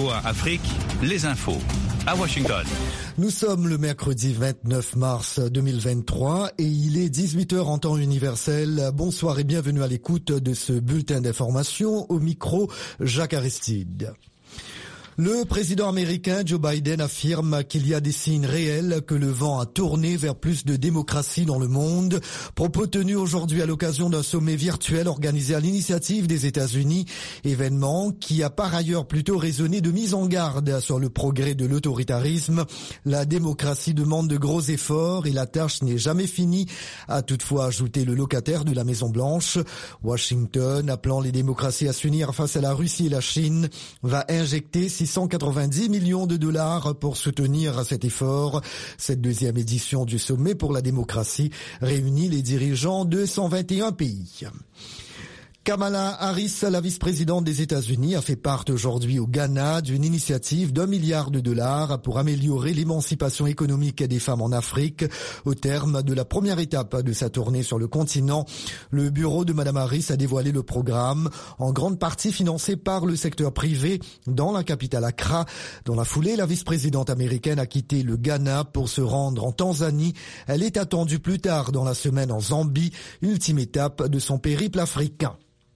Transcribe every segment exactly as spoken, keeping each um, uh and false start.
V O A Afrique, les infos à Washington. Nous sommes le mercredi vingt-neuf mars deux mille vingt-trois et il est dix-huit heures en temps universel. Bonsoir et bienvenue à l'écoute de ce bulletin d'information. Au micro, Jacques Aristide. Le président américain Joe Biden affirme qu'il y a des signes réels que le vent a tourné vers plus de démocratie dans le monde. Propos tenus aujourd'hui à l'occasion d'un sommet virtuel organisé à l'initiative des États-Unis, événement qui a par ailleurs plutôt résonné de mise en garde sur le progrès de l'autoritarisme. La démocratie demande de gros efforts et la tâche n'est jamais finie, a toutefois ajouté le locataire de la Maison-Blanche. Washington, appelant les démocraties à s'unir face à la Russie et la Chine, va injecter six cent quatre-vingt-dix millions de dollars pour soutenir cet effort. Cette deuxième édition du sommet pour la démocratie réunit les dirigeants de cent vingt et un pays. Kamala Harris, la vice-présidente des États-Unis, a fait part aujourd'hui au Ghana d'une initiative d'un milliard de dollars pour améliorer l'émancipation économique des femmes en Afrique. Au terme de la première étape de sa tournée sur le continent, le bureau de Madame Harris a dévoilé le programme, en grande partie financé par le secteur privé dans la capitale Accra. Dans la foulée, la vice-présidente américaine a quitté le Ghana pour se rendre en Tanzanie. Elle est attendue plus tard dans la semaine en Zambie, ultime étape de son périple africain.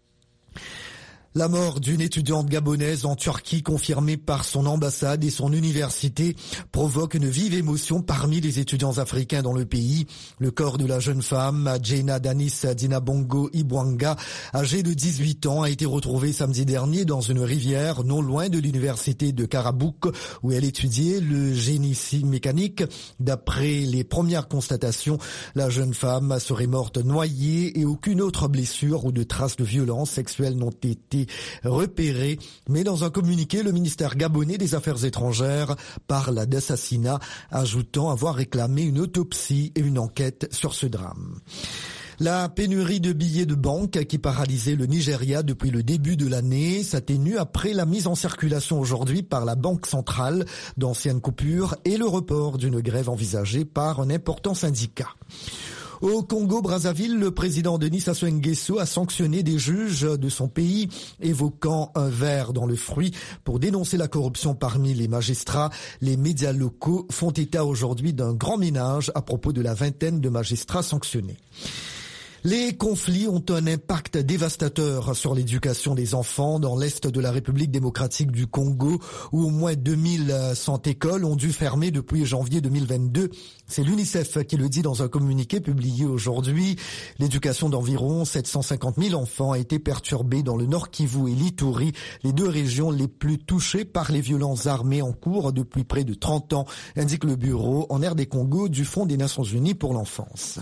La mort d'une étudiante gabonaise en Turquie confirmée par son ambassade et son université provoque une vive émotion parmi les étudiants africains dans le pays. Le corps de la jeune femme, Jena Danis Dinabongo Ibwanga, âgée de dix-huit ans, a été retrouvé samedi dernier dans une rivière non loin de l'université de Karabouk où elle étudiait le génie mécanique. D'après les premières constatations, la jeune femme serait morte noyée et aucune autre blessure ou de traces de violence sexuelle n'ont été repéré, mais dans un communiqué, le ministère gabonais des Affaires étrangères parle d'assassinat, ajoutant avoir réclamé une autopsie et une enquête sur ce drame. La pénurie de billets de banque qui paralysait le Nigeria depuis le début de l'année s'atténue après la mise en circulation aujourd'hui par la Banque centrale d'anciennes coupures et le report d'une grève envisagée par un important syndicat. Au Congo-Brazzaville, le président Denis Sassou Nguesso a sanctionné des juges de son pays, évoquant un ver dans le fruit pour dénoncer la corruption parmi les magistrats. Les médias locaux font état aujourd'hui d'un grand ménage à propos de la vingtaine de magistrats sanctionnés. Les conflits ont un impact dévastateur sur l'éducation des enfants dans l'est de la République démocratique du Congo, où au moins deux mille cent écoles ont dû fermer depuis janvier deux mille vingt-deux. C'est l'UNICEF qui le dit dans un communiqué publié aujourd'hui. L'éducation d'environ sept cent cinquante mille enfants a été perturbée dans le Nord Kivu et l'Ituri, les deux régions les plus touchées par les violences armées en cours depuis près de trente ans, indique le bureau en R D Congo du Fonds des Nations Unies pour l'enfance.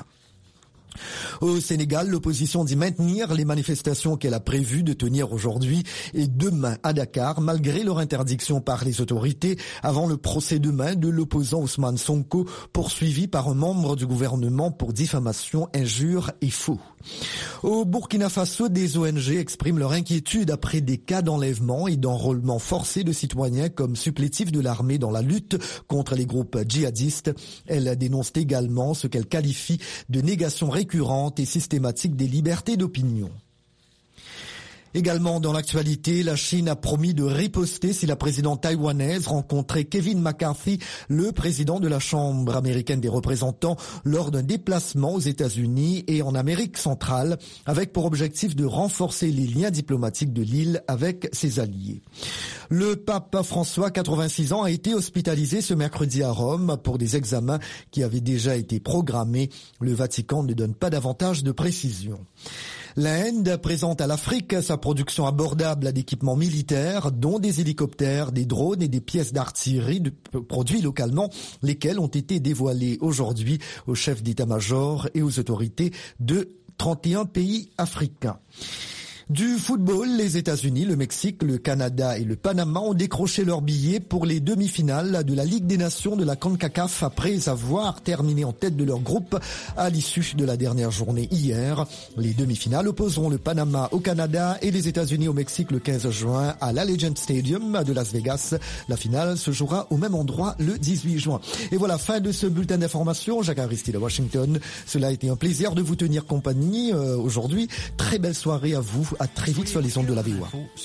Au Sénégal, l'opposition dit maintenir les manifestations qu'elle a prévu de tenir aujourd'hui et demain à Dakar, malgré leur interdiction par les autorités avant le procès demain de l'opposant Ousmane Sonko, poursuivi par un membre du gouvernement pour diffamation, injure et faux. Au Burkina Faso, des O N G expriment leur inquiétude après des cas d'enlèvement et d'enrôlement forcé de citoyens comme supplétifs de l'armée dans la lutte contre les groupes djihadistes. Elles dénoncent également ce qu'elles qualifient de négation récurrente et systématique des libertés d'opinion. Également dans l'actualité, la Chine a promis de riposter si la présidente taïwanaise rencontrait Kevin McCarthy, le président de la Chambre américaine des représentants, lors d'un déplacement aux États-Unis et en Amérique centrale, avec pour objectif de renforcer les liens diplomatiques de l'île avec ses alliés. Le pape François, quatre-vingt-six ans, a été hospitalisé ce mercredi à Rome pour des examens qui avaient déjà été programmés. Le Vatican ne donne pas davantage de précisions. L'Inde présente à l'Afrique sa production abordable d'équipements militaires, dont des hélicoptères, des drones et des pièces d'artillerie de, produits localement, lesquels ont été dévoilés aujourd'hui aux chefs d'état-major et aux autorités de trente et un pays africains. Du football, les États-Unis, le Mexique, le Canada et le Panama ont décroché leurs billets pour les demi-finales de la Ligue des Nations de la CONCACAF après avoir terminé en tête de leur groupe à l'issue de la dernière journée hier. Les demi-finales opposeront le Panama au Canada et les États-Unis au Mexique le quinze juin à l'Allegiant Stadium de Las Vegas. La finale se jouera au même endroit le dix-huit juin. Et voilà, fin de ce bulletin d'information. Jacques Aristide à Washington. Cela a été un plaisir de vous tenir compagnie euh, aujourd'hui. Très belle soirée à vous. À très vite sur les ondes de la V O A.